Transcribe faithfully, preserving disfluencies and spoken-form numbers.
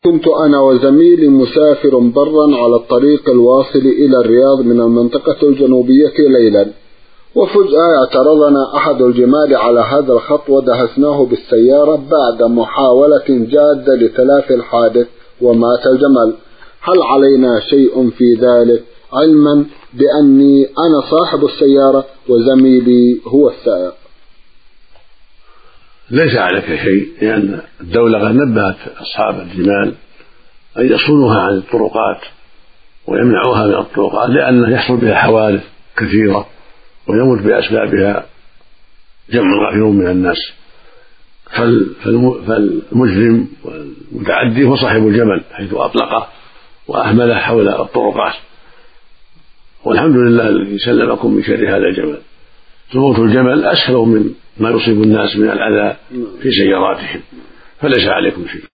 كنت أنا وزميلي مسافر برا على الطريق الواصل إلى الرياض من المنطقة الجنوبية ليلا، وفجأة اعترضنا أحد الجمال على هذا الخط ودهسناه بالسيارة بعد محاولة جادة لتلافي الحادث ومات الجمل. هل علينا شيء في ذلك، علما بأني أنا صاحب السيارة وزميلي هو السائق؟ ليس عليك شيء، لأن الدولة قد نبهت أصحاب الجمال أن يصونوها عن الطرقات ويمنعوها من الطرقات، لأنه يحصل بها حوادث كثيرة ويموت بأسبابها جمع كثير من الناس. فالمجرم والمتعدي هو صاحب الجمل حيث أطلقه وأهمله حول الطرقات، والحمد لله الذي سلمكم من شر هذا الجمل. سقوط الجمل أسهل من ما يصيب الناس من الأذى في سياراتهم، فليس عليكم شيء.